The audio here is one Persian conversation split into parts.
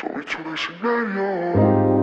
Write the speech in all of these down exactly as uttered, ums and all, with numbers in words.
تو میتونستی نیا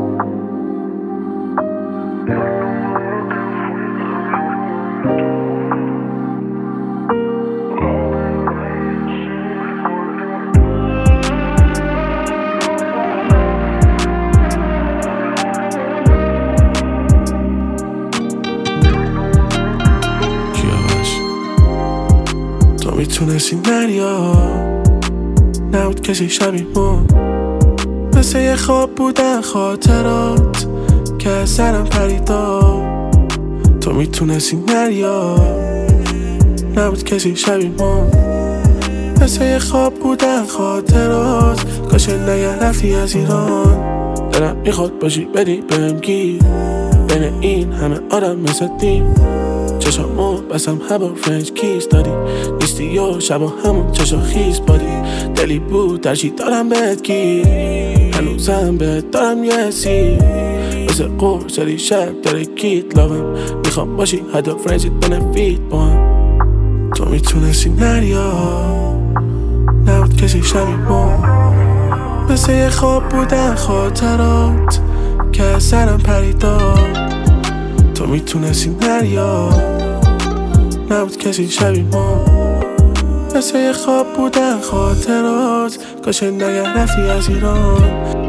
تو میتونستی نریا نبود کسی شبیهمون مثل یه خواب بودن خاطرات که از سرم پریدا تو میتونستی نریا نبود کسی شبیهمون مثل یه خواب بودن خاطرات کاش نگرفتی از ایران دلم میخواد باشی بدی بهم گیر بین این همه آدم مثل دیم چشامو بسم هوا فرنج کیس دادی نیستی و شبا همون چشا خیز بادی دلی بود درشی دارم بهت گیر هنوزم بهت دارم یه سی مثل قرص داری شب داره گیت لاغم میخوام باشی حدا فرنجت بنفید با هم تو میتونستی نریا نبود کسی شبیهمون مثل یه خواب بودن خاطرات که از سرم پریدا تو میتونستی نریا نبود کسی شبیهمون مثل یه خواب بودن خاطرات کاش نگرفتی از ایران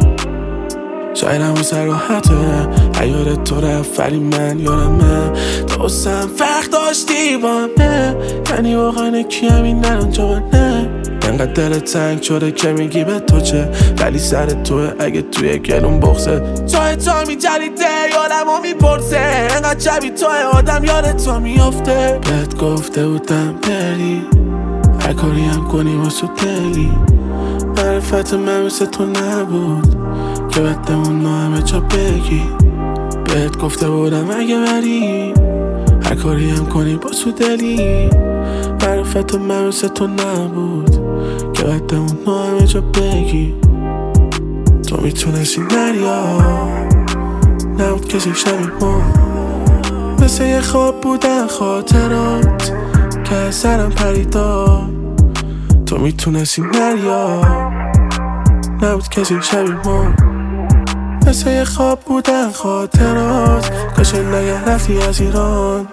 شاید همون سر راحته ایار تو رفت ولی من یارمه دوستم فرق داشتی با همه یعنی واقعا کیم این نران جوانه انقدر دلت تنگ شده که میگی به تو چه ولی سر توه اگه توی گلون بخصه توی تا میجریده یادمو میپرسه انقدر شبی توی آدم یاد تو میافته بهت گفته بودم بری هر کاری هم کنی واسه دلی معرفت من مثل تو نبود که بدمون همه جا بگی بهت گفته بودم اگه بری هر کاری هم کنی واسه دلی معرفت من مثل تو نبود که بدمون همه جا بگی تو میتونستی نریا نبود کسی شبیهمون مثل یه خواب بودن خاطرات که از سرم پریدا تو میتونستی نریا نبود کسی شبیهمون مثل یه خواب بودن خاطرات کاش نگرفتی از ایران